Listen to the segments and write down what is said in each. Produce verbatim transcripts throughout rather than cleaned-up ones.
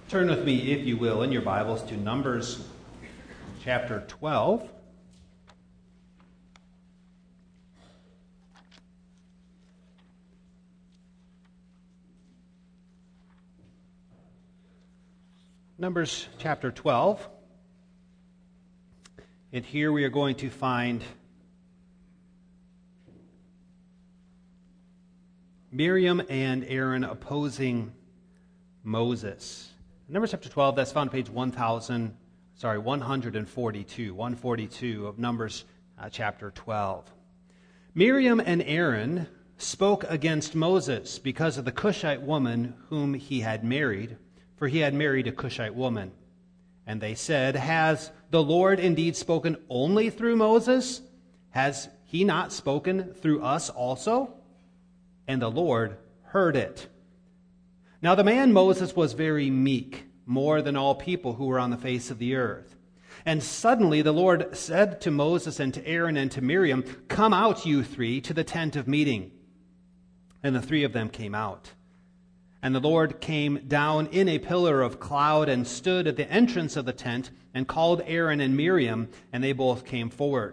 Turn with me, if you will, in your Bibles to Numbers chapter twelve. Numbers chapter twelve. And here we are going to find Miriam and Aaron opposing Moses. Numbers chapter twelve, that's found on page one thousand, sorry, one forty-two, one forty-two of Numbers uh, chapter twelve. Miriam and Aaron spoke against Moses because of the Cushite woman whom he had married, for he had married a Cushite woman. And they said, "Has the Lord indeed spoken only through Moses? Has he not spoken through us also?" And the Lord heard it. Now the man Moses was very meek, more than all people who were on the face of the earth. And suddenly the Lord said to Moses and to Aaron and to Miriam, "Come out, you three, to the tent of meeting." And the three of them came out. And the Lord came down in a pillar of cloud and stood at the entrance of the tent and called Aaron and Miriam, and they both came forward.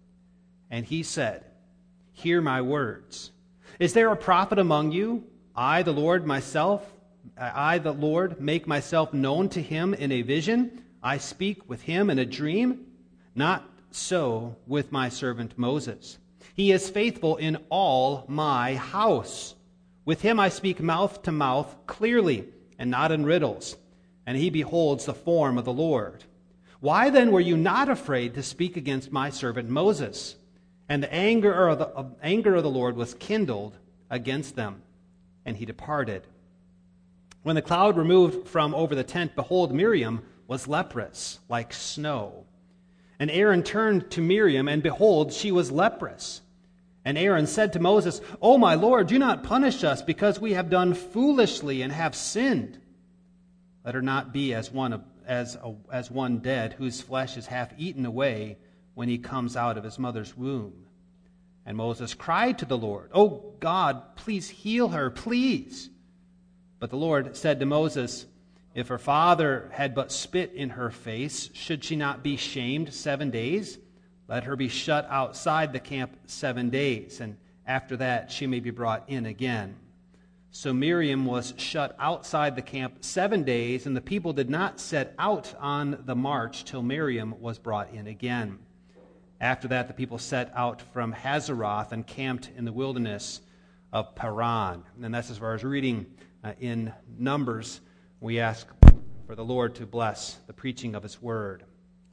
And he said, "Hear my words. Is there a prophet among you? I, the Lord myself, I, the Lord, make myself known to him in a vision. I speak with him in a dream. Not so with my servant Moses. He is faithful in all my house. With him I speak mouth to mouth clearly and not in riddles. And he beholds the form of the Lord. Why then were you not afraid to speak against my servant Moses?" And the anger of the, uh, anger of the Lord was kindled against them, and he departed. When the cloud removed from over the tent, behold, Miriam was leprous, like snow. And Aaron turned to Miriam, and behold, she was leprous. And Aaron said to Moses, "O my Lord, do not punish us, because we have done foolishly and have sinned. Let her not be as one as a, as one dead, whose flesh is half eaten away when he comes out of his mother's womb." And Moses cried to the Lord, "O God, please heal her, please." But the Lord said to Moses, "If her father had but spit in her face, should she not be shamed seven days? Let her be shut outside the camp seven days, and after that she may be brought in again." So Miriam was shut outside the camp seven days, and the people did not set out on the march till Miriam was brought in again. After that, the people set out from Hazeroth and camped in the wilderness of Paran. And that's as far as reading uh, in Numbers. We ask for the Lord to bless the preaching of His Word.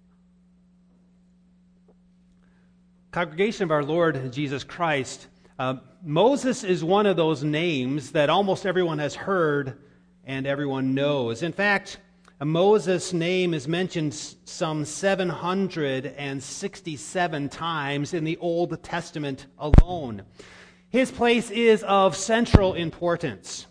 Congregation of our Lord Jesus Christ, uh, Moses is one of those names that almost everyone has heard and everyone knows. In fact, Moses' name is mentioned some seven hundred sixty-seven times in the Old Testament alone. His place is of central importance.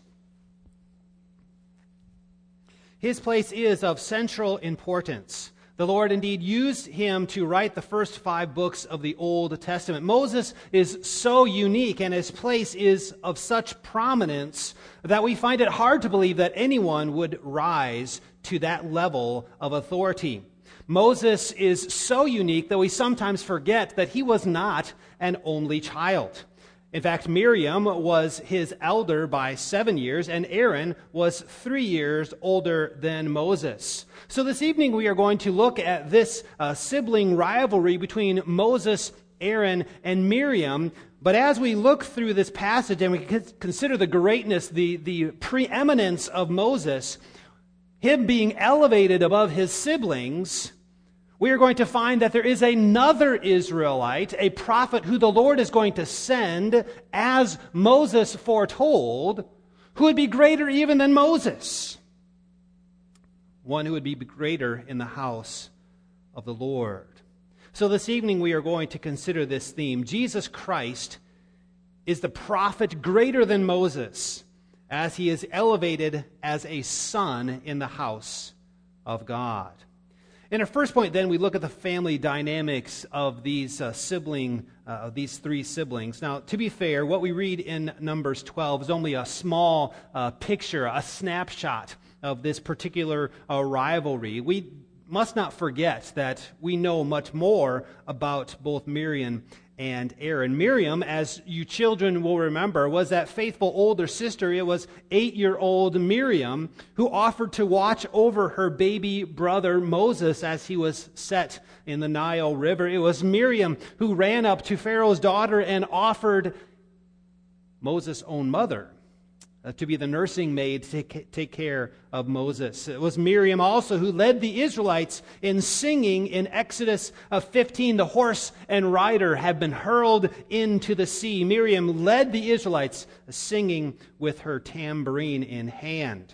His place is of central importance. The Lord indeed used him to write the first five books of the Old Testament. Moses is so unique, and his place is of such prominence that we find it hard to believe that anyone would rise to that level of authority. Moses is so unique that we sometimes forget that he was not an only child. In fact, Miriam was his elder by seven years, and Aaron was three years older than Moses. So this evening we are going to look at this uh, sibling rivalry between Moses, Aaron, and Miriam. But as we look through this passage and we consider the greatness, the, the preeminence of Moses, him being elevated above his siblings, we are going to find that there is another Israelite, a prophet who the Lord is going to send, as Moses foretold, who would be greater even than Moses. One who would be greater in the house of the Lord. So this evening we are going to consider this theme. Jesus Christ is the prophet greater than Moses, as he is elevated as a son in the house of God. In our first point, then, we look at the family dynamics of these uh, sibling, uh, of these three siblings. Now, to be fair, what we read in Numbers twelve is only a small uh, picture, a snapshot of this particular uh, rivalry. We must not forget that we know much more about both Miriam and Aaron. Miriam, as you children will remember, was that faithful older sister. It was eight-year-old Miriam who offered to watch over her baby brother Moses as he was set in the Nile River. It was Miriam who ran up to Pharaoh's daughter and offered Moses' own mother Uh, to be the nursing maid to take, take care of Moses. It was Miriam also who led the Israelites in singing in Exodus fifteen. The horse and rider have been hurled into the sea. Miriam led the Israelites singing with her tambourine in hand.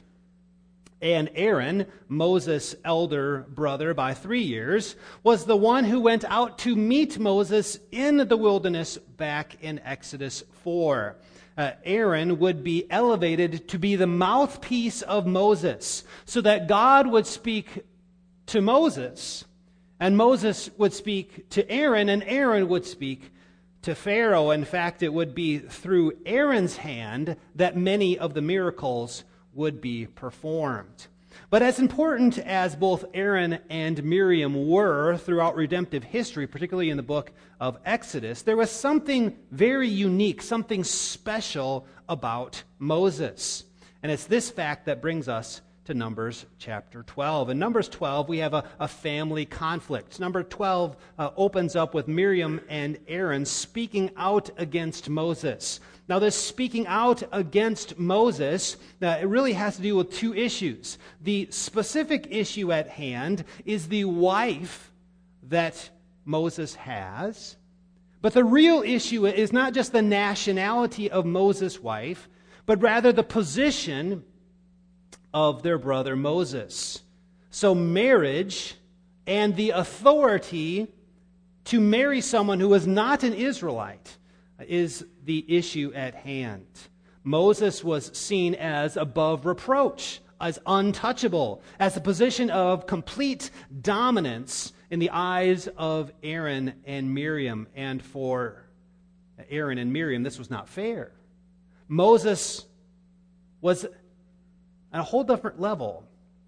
And Aaron, Moses' elder brother by three years, was the one who went out to meet Moses in the wilderness back in Exodus four. Uh, Aaron would be elevated to be the mouthpiece of Moses so that God would speak to Moses, and Moses would speak to Aaron, and Aaron would speak to Pharaoh. In fact, it would be through Aaron's hand that many of the miracles would be performed. But as important as both Aaron and Miriam were throughout redemptive history, particularly in the book of Exodus, there was something very unique, something special about Moses. And it's this fact that brings us to Numbers chapter twelve. In Numbers twelve, we have a, a family conflict. Number twelve uh, opens up with Miriam and Aaron speaking out against Moses. Now, this speaking out against Moses, uh, it really has to do with two issues. The specific issue at hand is the wife that Moses has. But the real issue is not just the nationality of Moses' wife, but rather the position of their brother Moses. So marriage and the authority to marry someone who is not an Israelite is the issue at hand. Moses was seen as above reproach, as untouchable, as a position of complete dominance in the eyes of Aaron and Miriam. And for Aaron and Miriam, this was not fair. Moses was at a whole different level.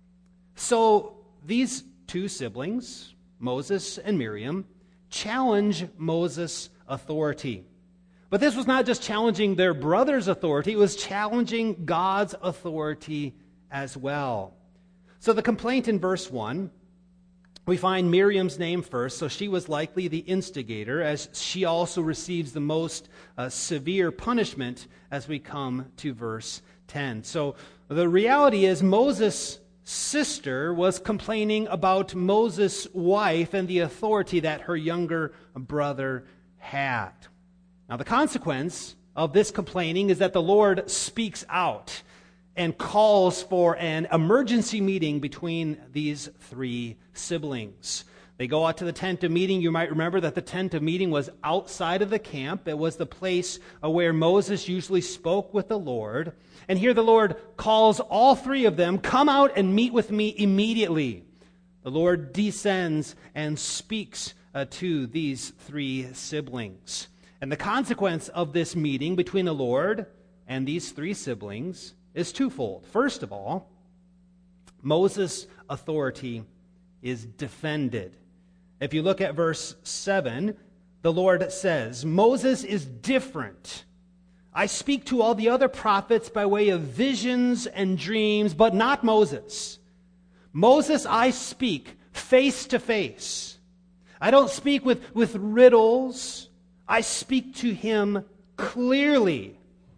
So these two siblings, Moses and Miriam, challenge Moses' authority. But this was not just challenging their brother's authority, it was challenging God's authority as well. So the complaint in verse one, we find Miriam's name first, so she was likely the instigator, as she also receives the most uh, severe punishment as we come to verse ten. So the reality is Moses' sister was complaining about Moses' wife and the authority that her younger brother had. Now, the consequence of this complaining is that the Lord speaks out and calls for an emergency meeting between these three siblings. They go out to the tent of meeting. You might remember that the tent of meeting was outside of the camp. It was the place where Moses usually spoke with the Lord. And here the Lord calls all three of them, "Come out and meet with me immediately." The Lord descends and speaks uh, to these three siblings. And the consequence of this meeting between the Lord and these three siblings is twofold. First of all, Moses' authority is defended. If you look at verse seven, the Lord says, "Moses is different. I speak to all the other prophets by way of visions and dreams, but not Moses. Moses I speak face to face. I don't speak with, with riddles. I speak to him clearly."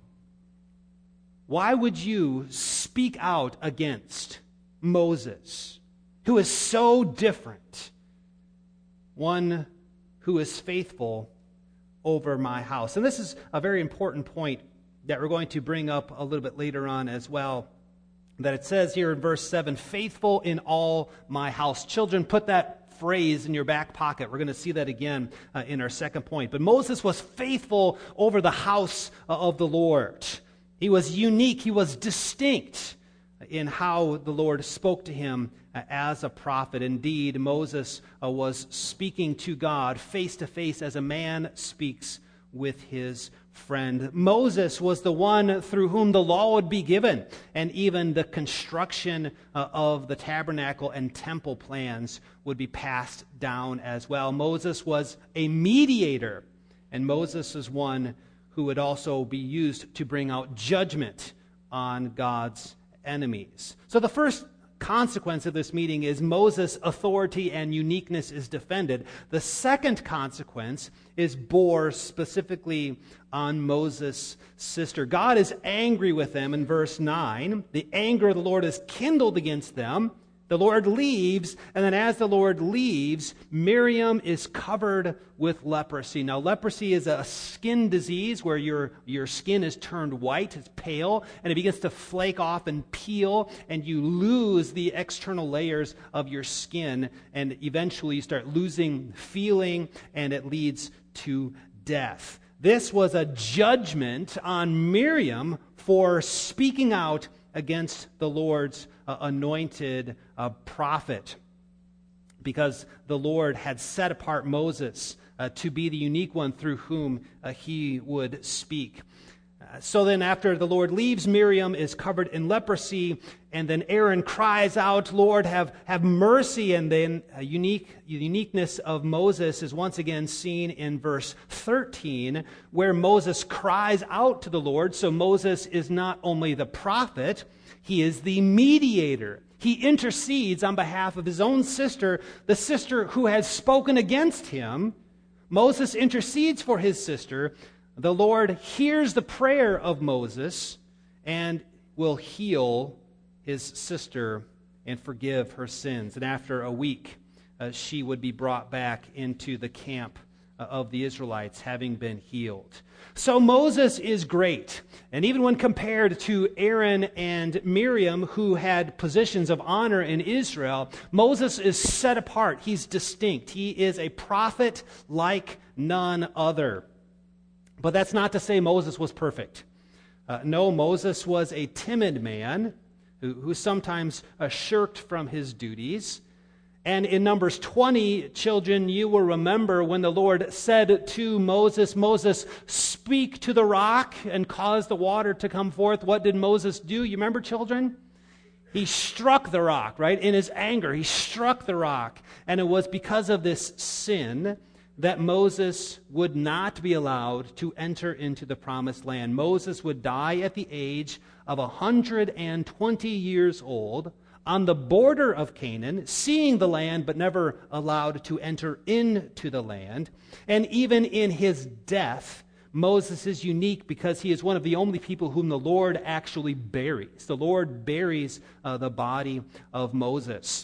Why would you speak out against Moses, who is so different? One who is faithful over my house. And this is a very important point that we're going to bring up a little bit later on as well. That it says here in verse seven, "Faithful in all my house." Children, put that phrase in your back pocket. We're going to see that again uh, in our second point. But Moses was faithful over the house uh, of the Lord. He was unique. He was distinct. in how the Lord spoke to him uh, as a prophet. Indeed, Moses uh, was speaking to God face to face as a man speaks with his friend. Moses was the one through whom the law would be given, and even the construction uh, of the tabernacle and temple plans would be passed down as well. Moses was a mediator, and Moses is one who would also be used to bring out judgment on God's enemies. So the first consequence of this meeting is Moses' authority and uniqueness is defended. The second consequence is bore specifically on Moses' sister. God is angry with them in verse nine. The anger of the Lord is kindled against them. The Lord leaves, and then as the Lord leaves, Miriam is covered with leprosy. Now, leprosy is a skin disease where your, your skin is turned white, it's pale, and it begins to flake off and peel, and you lose the external layers of your skin, and eventually you start losing feeling, and it leads to death. This was a judgment on Miriam for speaking out against the Lord's uh, anointed uh, prophet, because the Lord had set apart Moses uh, to be the unique one through whom uh, he would speak. Uh, so then after the Lord leaves, Miriam is covered in leprosy, and then Aaron cries out, Lord, have, have mercy. And then a unique uniqueness of Moses is once again seen in verse thirteen, where Moses cries out to the Lord. So Moses is not only the prophet, he is the mediator. He intercedes on behalf of his own sister, the sister who has spoken against him. Moses intercedes for his sister. The Lord hears the prayer of Moses and will heal his sister and forgive her sins. And after a week, uh, she would be brought back into the camp uh, of the Israelites, having been healed. So Moses is great. And even when compared to Aaron and Miriam, who had positions of honor in Israel, Moses is set apart. He's distinct. He is a prophet like none other. But that's not to say Moses was perfect. Uh, no, Moses was a timid man who, who sometimes uh, shirked from his duties. And in Numbers twenty, children, you will remember when the Lord said to Moses, Moses, speak to the rock and cause the water to come forth. What did Moses do? You remember, children? He struck the rock, right? In his anger, he struck the rock. And it was because of this sin that Moses would not be allowed to enter into the promised land. Moses would die at the age of one hundred twenty years old on the border of Canaan, seeing the land but never allowed to enter into the land. And even in his death, Moses is unique because he is one of the only people whom the Lord actually buries. The Lord buries uh, the body of Moses.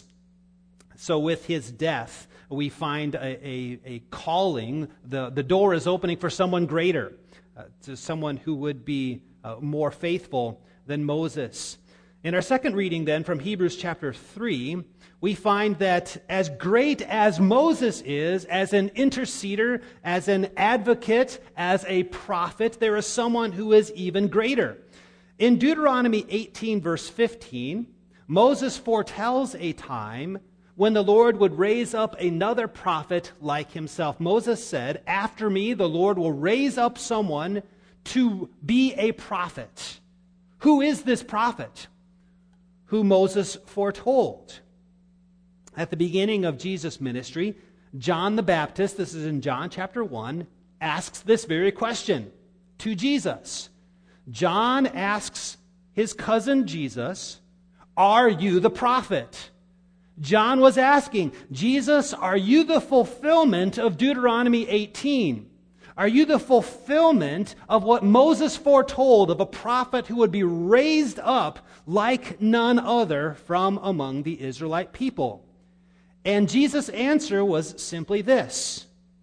So with his death, we find a, a, a calling. The, the door is opening for someone greater, uh, to someone who would be uh, more faithful than Moses. In our second reading then from Hebrews chapter three, we find that as great as Moses is, as an interceder, as an advocate, as a prophet, there is someone who is even greater. In Deuteronomy eighteen verse fifteen, Moses foretells a time when the Lord would raise up another prophet like himself. Moses said, after me, the Lord will raise up someone to be a prophet. Who is this prophet who Moses foretold? At the beginning of Jesus' ministry, John the Baptist, this is in John chapter one, asks this very question to Jesus. John asks his cousin Jesus, are you the prophet? John was asking, Jesus, are you the fulfillment of Deuteronomy eighteen? Are you the fulfillment of what Moses foretold of a prophet who would be raised up like none other from among the Israelite people? And Jesus' answer was simply this: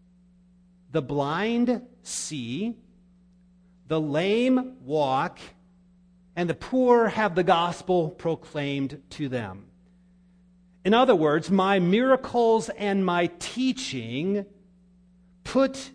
the blind see, the lame walk, and the poor have the gospel proclaimed to them. In other words, my miracles and my teaching put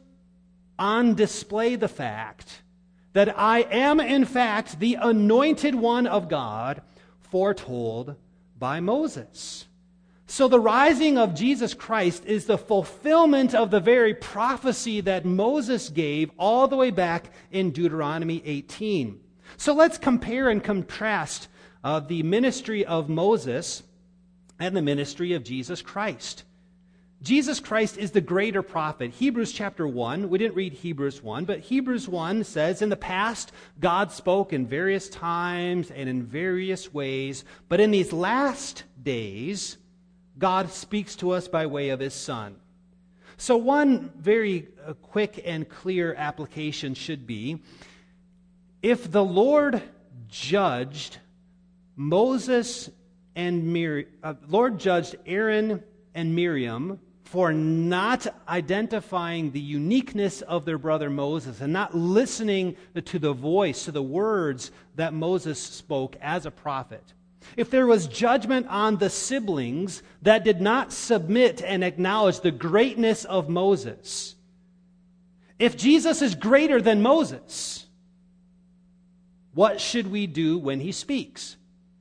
on display the fact that I am in fact the anointed one of God foretold by Moses. So the rising of Jesus Christ is the fulfillment of the very prophecy that Moses gave all the way back in Deuteronomy eighteen. So let's compare and contrast uh, the ministry of Moses and the ministry of Jesus Christ. Jesus Christ is the greater prophet. Hebrews chapter one, we didn't read Hebrews one, but Hebrews one says, in the past, God spoke in various times and in various ways, but in these last days, God speaks to us by way of His Son. So one very uh, quick and clear application should be, if the Lord judged Moses and Mir- uh, Lord judged Aaron and Miriam for not identifying the uniqueness of their brother Moses and not listening to the voice, to the words that Moses spoke as a prophet. If there was judgment on the siblings that did not submit and acknowledge the greatness of Moses, if Jesus is greater than Moses, what should we do when He speaks?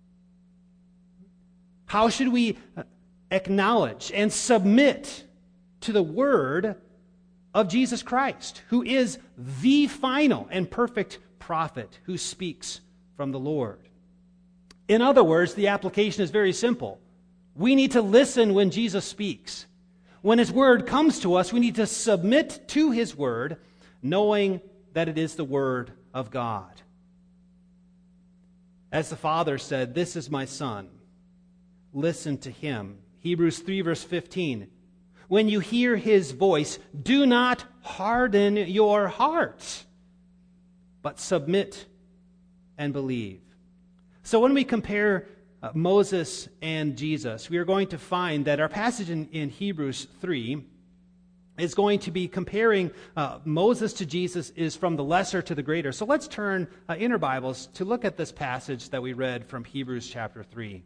How should we acknowledge and submit to the word of Jesus Christ, who is the final and perfect prophet who speaks from the Lord? In other words, the application is very simple. We need to listen when Jesus speaks. When His word comes to us, we need to submit to His word, knowing that it is the word of God. As the Father said, "This is my Son. Listen to Him." Hebrews three verse fifteen. When you hear His voice, do not harden your hearts, but submit and believe. So when we compare uh, Moses and Jesus, we are going to find that our passage in, in Hebrews three is going to be comparing uh, Moses to Jesus is from the lesser to the greater. So let's turn uh, in our Bibles to look at this passage that we read from Hebrews chapter three.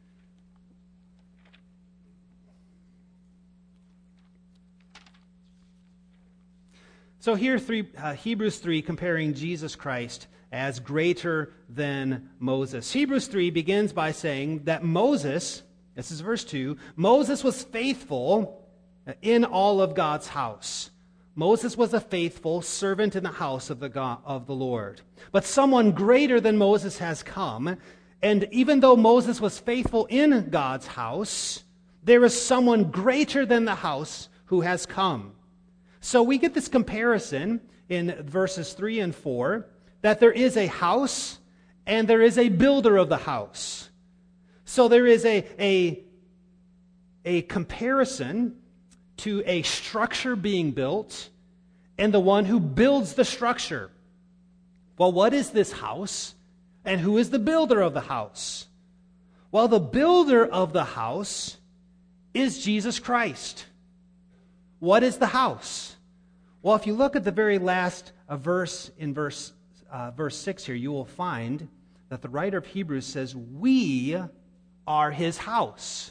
So here, three, uh, Hebrews three, comparing Jesus Christ as greater than Moses. Hebrews three begins by saying that Moses, this is verse two, Moses was faithful in all of God's house. Moses was a faithful servant in the house of the God, of the Lord. But someone greater than Moses has come, and even though Moses was faithful in God's house, there is someone greater than the house who has come. So we get this comparison in verses three and four, that there is a house and there is a builder of the house. So there is a, a, a comparison to a structure being built and the one who builds the structure. Well, what is this house and who is the builder of the house? Well, the builder of the house is Jesus Christ. What is the house? Well, if you look at the very last uh, verse in verse uh, verse six here, you will find that the writer of Hebrews says, "We are His house."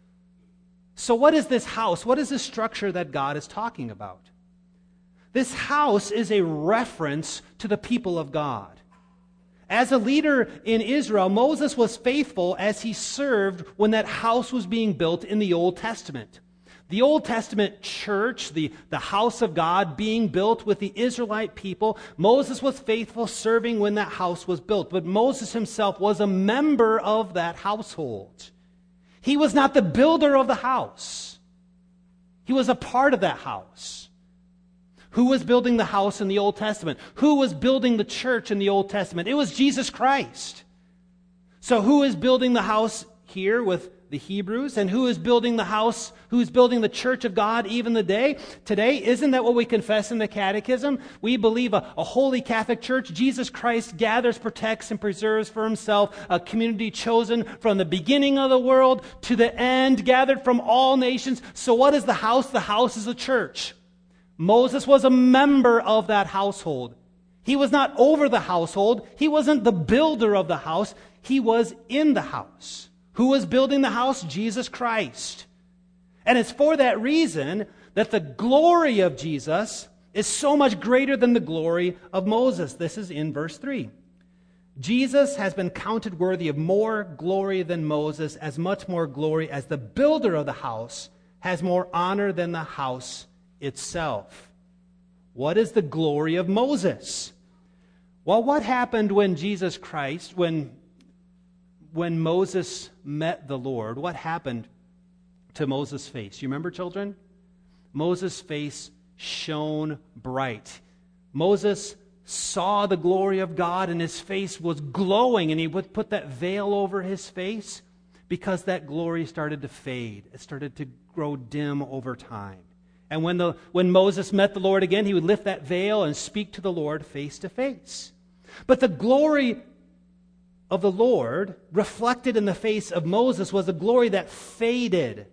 So what is this house? What is this structure that God is talking about? This house is a reference to the people of God. As a leader in Israel, Moses was faithful as he served when that house was being built in the Old Testament. The Old Testament church, the, the house of God being built with the Israelite people, Moses was faithful serving when that house was built. But Moses himself was a member of that household. He was not the builder of the house. He was a part of that house. Who was building the house in the Old Testament? Who was building the church in the Old Testament? It was Jesus Christ. So who is building the house here with the Hebrews? And who is building the house? Who is building the church of God even the day? Today, isn't that what we confess in the Catechism? We believe a, a holy Catholic Church. Jesus Christ gathers, protects, and preserves for Himself a community chosen from the beginning of the world to the end, gathered from all nations. So what is the house? The house is the church. Moses was a member of that household. He was not over the household. He wasn't the builder of the house. He was in the house. Who was building the house? Jesus Christ. And it's for that reason that the glory of Jesus is so much greater than the glory of Moses. This is in verse three. Jesus has been counted worthy of more glory than Moses, as much more glory as the builder of the house has more honor than the house itself. What is the glory of Moses? Well, what happened when Jesus Christ, when, when Moses met the Lord, what happened to Moses' face? You remember, children? Moses' face shone bright. Moses saw the glory of God, and his face was glowing, and he would put that veil over his face because that glory started to fade. It started to grow dim over time. And when the when Moses met the Lord again, he would lift that veil and speak to the Lord face to face. But the glory of the Lord reflected in the face of Moses was a glory that faded.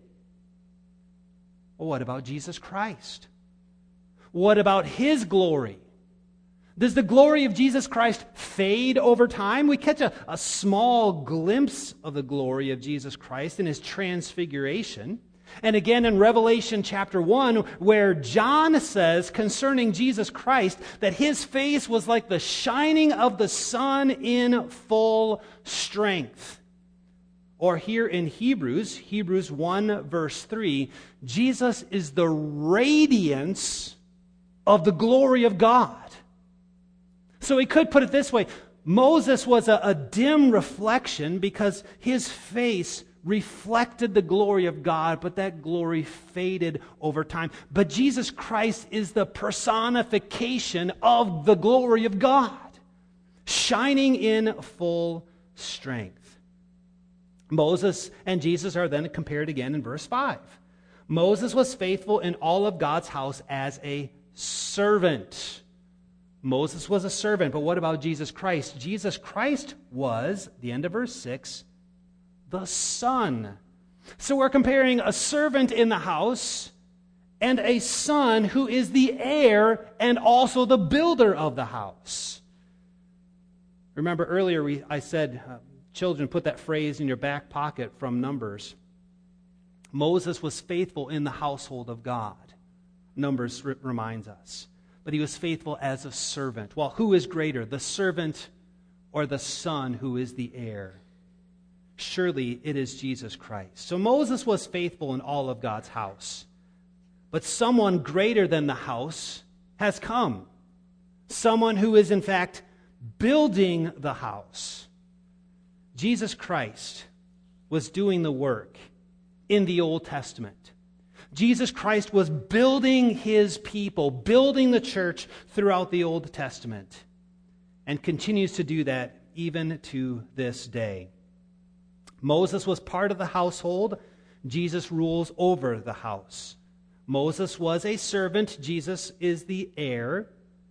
Well, what about Jesus Christ? What about his glory? Does the glory of Jesus Christ fade over time? We catch a, a small glimpse of the glory of Jesus Christ in his transfiguration. And again in Revelation chapter one, where John says concerning Jesus Christ that his face was like the shining of the sun in full strength. Or here in Hebrews, Hebrews one verse three, Jesus is the radiance of the glory of God. So we could put it this way. Moses was a, a dim reflection because his face reflected the glory of God, but that glory faded over time. But Jesus Christ is the personification of the glory of God, shining in full strength. Moses and Jesus are then compared again in verse five. Moses was faithful in all of God's house as a servant. Moses was a servant, but what about Jesus Christ? Jesus Christ was, the end of verse six, the son. So we're comparing a servant in the house and a son who is the heir and also the builder of the house. Remember earlier we, I said, uh, children, put that phrase in your back pocket from Numbers. Moses was faithful in the household of God. Numbers r- reminds us. But he was faithful as a servant. Well, who is greater, the servant or the son who is the heir? Surely it is Jesus Christ. So Moses was faithful in all of God's house. But someone greater than the house has come. Someone who is in fact building the house. Jesus Christ was doing the work in the Old Testament. Jesus Christ was building his people, building the church throughout the Old Testament, and continues to do that even to this day. Moses was part of the household. Jesus rules over the house. Moses was a servant. Jesus is the heir.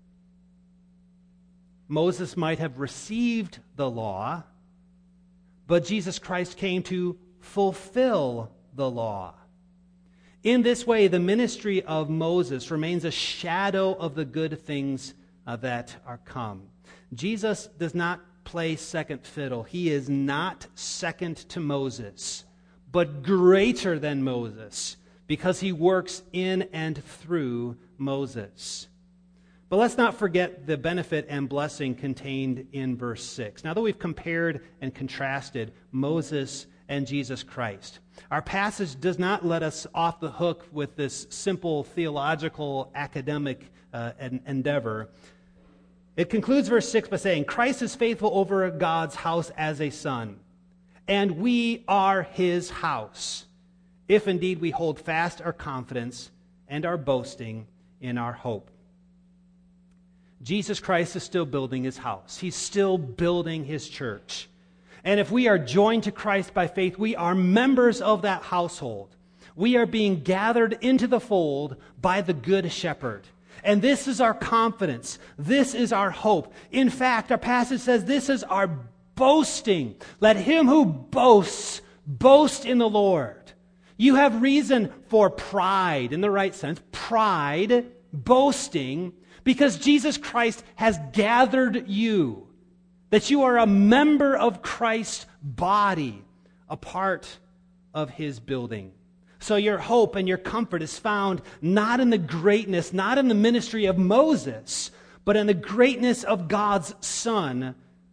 Moses might have received the law, but Jesus Christ came to fulfill the law. In this way, the ministry of Moses remains a shadow of the good things uh, that are come. Jesus does not play second fiddle. He is not second to Moses, but greater than Moses, because he works in and through Moses. But let's not forget the benefit and blessing contained in verse six. Now that we've compared and contrasted Moses and Jesus Christ, our passage does not let us off the hook with this simple theological academic uh, endeavor. It concludes verse six by saying, Christ is faithful over God's house as a son, and we are his house, if indeed we hold fast our confidence and our boasting in our hope. Jesus Christ is still building his house. He's still building his church. And if we are joined to Christ by faith, we are members of that household. We are being gathered into the fold by the Good Shepherd. And this is our confidence. This is our hope. In fact, our passage says this is our boasting. Let him who boasts, boast in the Lord. You have reason for pride, in the right sense, pride, boasting, because Jesus Christ has gathered you. That you are a member of Christ's body, a part of his building. So your hope and your comfort is found not in the greatness, not in the ministry of Moses, but in the greatness of God's Son,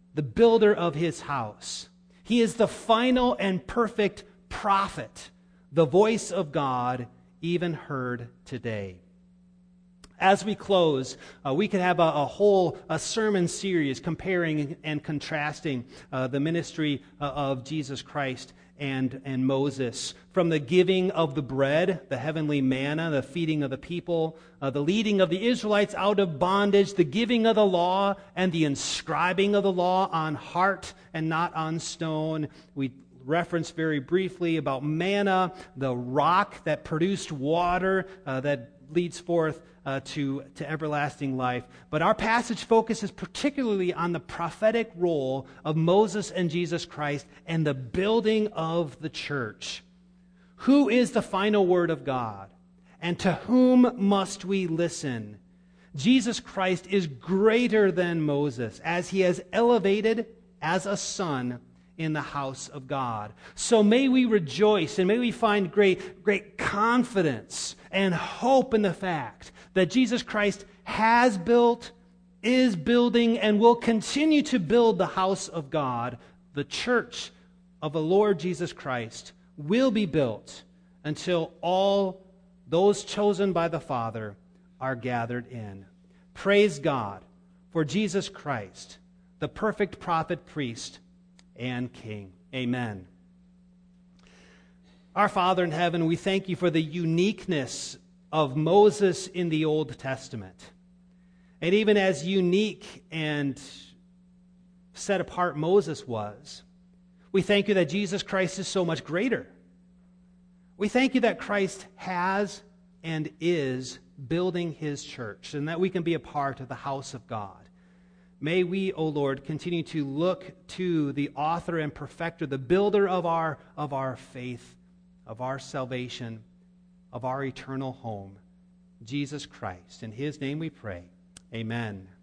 the builder of his house. He is the final and perfect prophet, the voice of God, even heard today. As we close, uh, we could have a, a whole a sermon series comparing and contrasting uh, the ministry uh, of Jesus Christ and, and Moses. From the giving of the bread, the heavenly manna, the feeding of the people, uh, the leading of the Israelites out of bondage, the giving of the law, and the inscribing of the law on heart and not on stone. We referenced very briefly about manna, the rock that produced water uh, that leads forth uh, to, to everlasting life. But our passage focuses particularly on the prophetic role of Moses and Jesus Christ and the building of the church. Who is the final word of God? And to whom must we listen? Jesus Christ is greater than Moses, as he has elevated as a son in the house of God. So may we rejoice and may we find great, great confidence and hope in the fact that Jesus Christ has built, is building, and will continue to build the house of God. The church of the Lord Jesus Christ will be built until all those chosen by the Father are gathered in. Praise God for Jesus Christ, the perfect prophet, priest, and King. Amen. Our Father in heaven, we thank you for the uniqueness of Moses in the Old Testament. And even as unique and set apart Moses was, we thank you that Jesus Christ is so much greater. We thank you that Christ has and is building his church, and that we can be a part of the house of God. May we, O Lord, continue to look to the author and perfecter, the builder of our, of our faith, of our salvation, of our eternal home, Jesus Christ. In his name we pray. Amen.